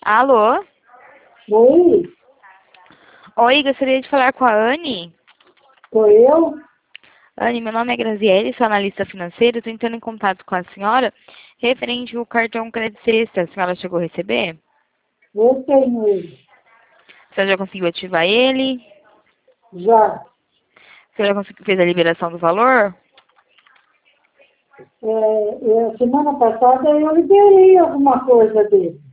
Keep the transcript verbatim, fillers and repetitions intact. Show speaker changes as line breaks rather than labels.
Alô?
Oi,
Oi, gostaria de falar com a Anne.
sou eu?
Anne, meu nome é Graziele, sou analista financeira. Estou entrando em contato com a senhora referente ao cartão Crédito Sexta. A senhora chegou a receber?
Eu tenho ele.
A senhora já conseguiu ativar ele?
Já.
A senhora já conseguiu, fez a liberação do valor?
É, é, semana passada eu liberei alguma coisa dele.